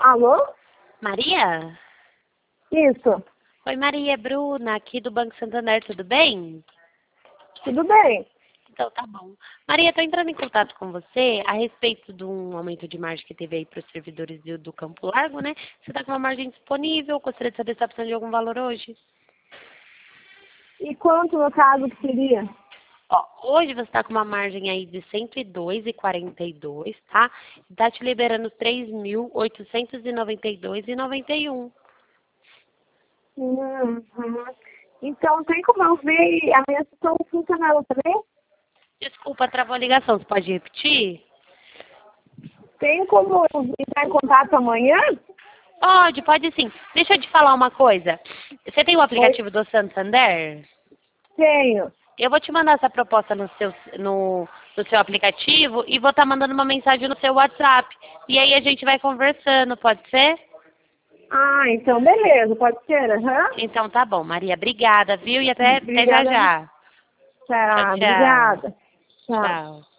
Alô? Maria? Isso. Oi, Maria, é Bruna, aqui do Banco Santander, tudo bem? Tudo bem? Então, tá bom. Maria, estou entrando em contato com você a respeito de um aumento de margem que teve aí para os servidores do Campo Largo, né? Você está com uma margem disponível, gostaria de saber se está precisando de algum valor hoje. E quanto, no caso, que seria? Ó, hoje você está com uma margem aí de 102,42, tá? Está te liberando 3.892,91. Uhum. Então, tem como eu ver a minha situação funcionando também? Desculpa, travou a ligação, você pode repetir? Tem como eu entrar em contato amanhã? Pode sim. Deixa eu te falar uma coisa. Você tem o Oi, aplicativo do Santander? tenho. Eu vou te mandar essa proposta no seu aplicativo e vou estar mandando uma mensagem no seu WhatsApp. E aí a gente vai conversando, pode ser? Ah, então beleza, pode ser, aham. Então tá bom, Maria. Obrigada, viu? E até já Obrigada. já. Tchau, Tá, tchau. obrigada. Tchau. Tchau.